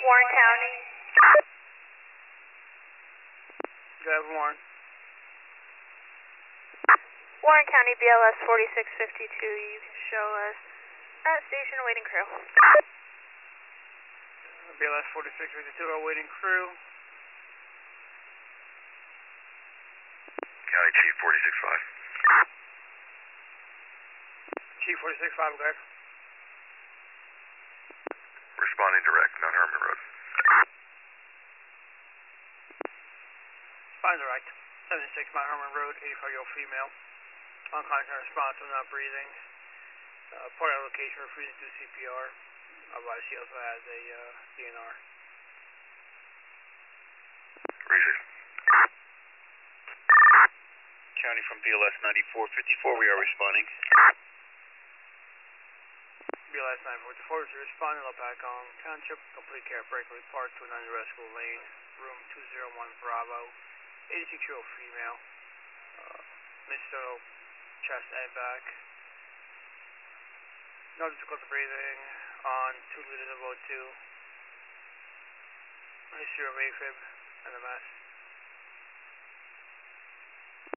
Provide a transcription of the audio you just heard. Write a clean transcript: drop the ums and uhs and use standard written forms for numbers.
Warren County. Go ahead, Warren. Warren County BLS 4652, you can show us at station awaiting crew. BLS 4652, awaiting crew. County Chief 465. Chief 465, go ahead. Responding direct, Mount Herman Road. Find direct. 76 Mount Herman Road, 85-year-old female. Uncontact response, not breathing. Part of location, refusing to do CPR. Otherwise, she also has a DNR. Receive. County from BLS 9454, we are responding. BLS 944 is responding. Lopakong Township, complete care breakaway park to an unrescuable lane, room 201 Bravo. 86-year-old female. Mid-sternal, chest and back. No difficulty breathing on 2 liters of O2. History of AFib and a mass.